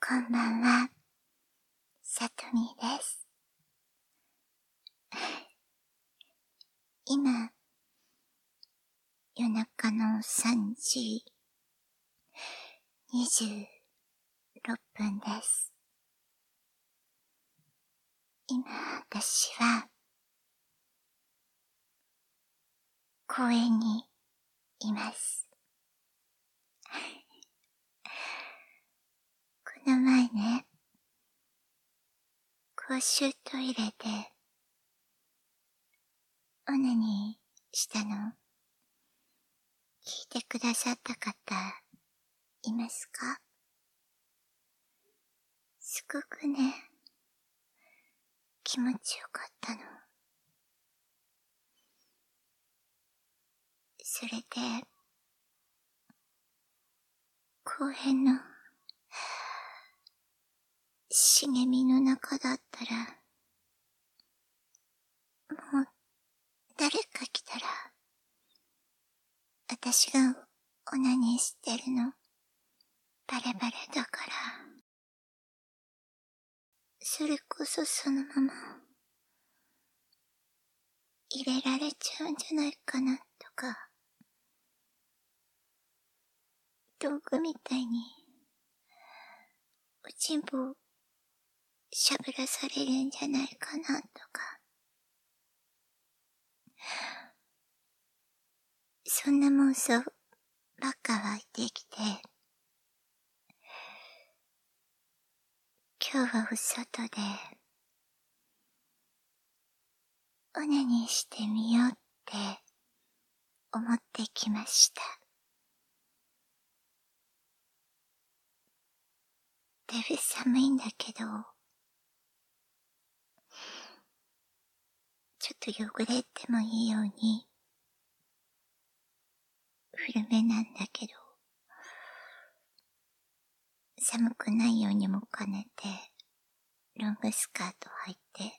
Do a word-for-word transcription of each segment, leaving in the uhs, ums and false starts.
こんばんは、さとみです。今、夜中のさんじにじゅうろっぷんです。今、私は、公園にいます。この前ね、公衆トイレで、オナニーしたの、聞いてくださった方、いますか？すごくね、気持ちよかったの。それで、公園の、茂みの中だったら、もう、誰か来たら、私がオナニーしてるの、バレバレだから、それこそそのまま、入れられちゃうんじゃないかな、とか、道具みたいに、おちんぽをしゃぶらされるんじゃないかな、とか、そんな妄想ばっか湧いてきて、今日はお外で、オナニーしてみようって思ってきました。だいぶ寒いんだけど、ちょっと汚れてもいいように、古めなんだけど、寒くないようにも兼ねて、ロングスカート履いて、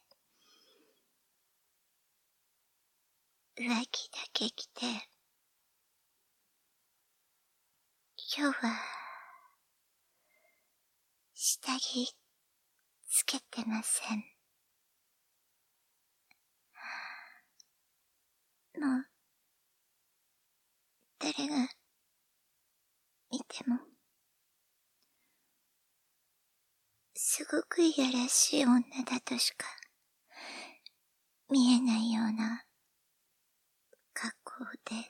上着だけ着て、今日は、下着つけてません。もう、誰が見ても、すごくいやらしい女だとしか見えないような格好です。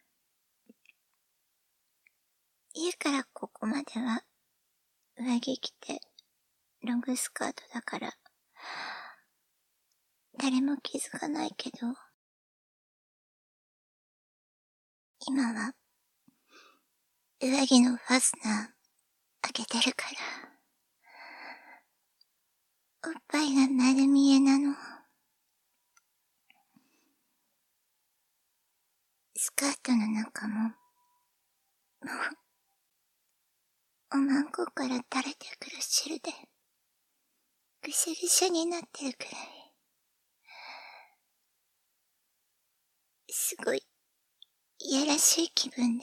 家からここまでは上着着てロングスカートだから誰も気づかないけど、今は上着のファスナー開けてるから、おっぱいが丸見えなの。スカートの中も、もう、おまんこから垂れてくる汁で、ぐしゃぐしゃになってるくらい。すごい、いやらしい気分です。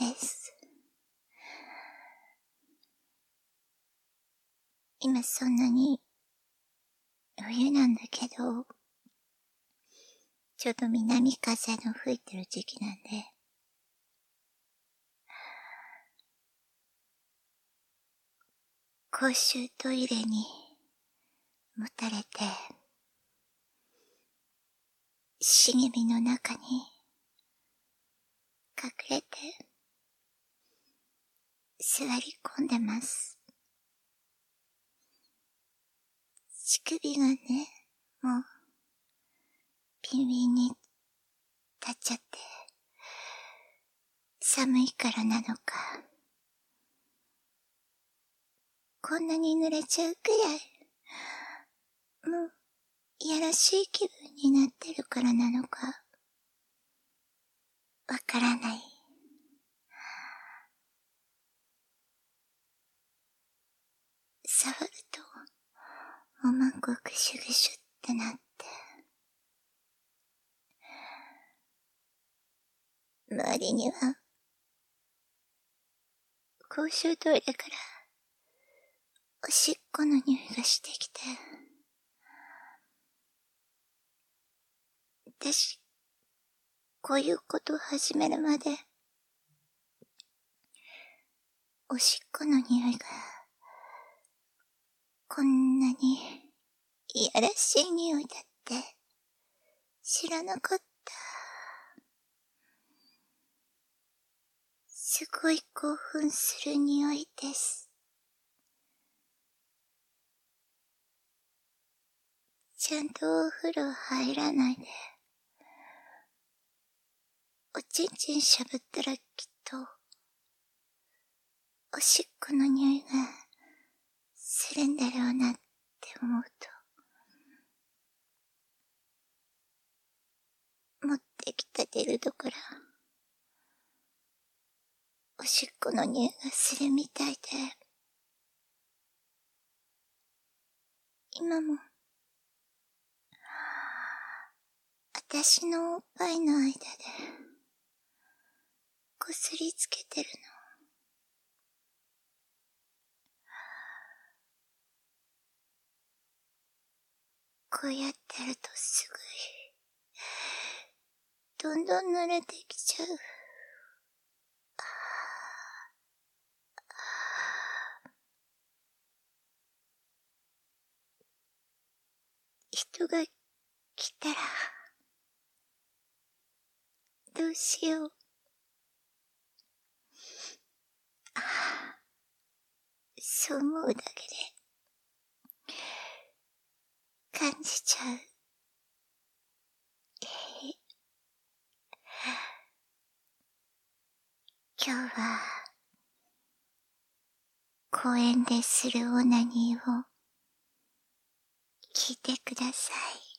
今そんなに、冬なんだけど、ちょうど南風の吹いてる時期なんで、公衆トイレにもたれて、茂みの中に隠れて座り込んでます。乳首がね、もうピンピンに立っちゃって、寒いからなのか、こんなに濡れちゃうくらい、もういやらしい気分になってるからなのか、わからない。触ると、おまんこぐしゅぐしゅってなって、周りには、公衆トイレからおしっこの匂いがしてきて、私、こういうことを始めるまで、おしっこの匂いが、こんなに、いやらしい匂いだって、知らなかった。すごい興奮する匂いです。ちゃんとお風呂入らないで、おちんちんしゃぶったらきっと、おしっこの匂いがするんだろうなって思うと、持ってきたデルドから、おしっこの匂いがするみたいで、今も、私のおっぱいの間で、こすりつけてるの。こうやってやるとすぐい、どんどん濡れてきちゃう。人が来たら、どうしよう。ああ、そう思うだけで、感じちゃう。えー、今日は、公園でするオナニーを聞いてください。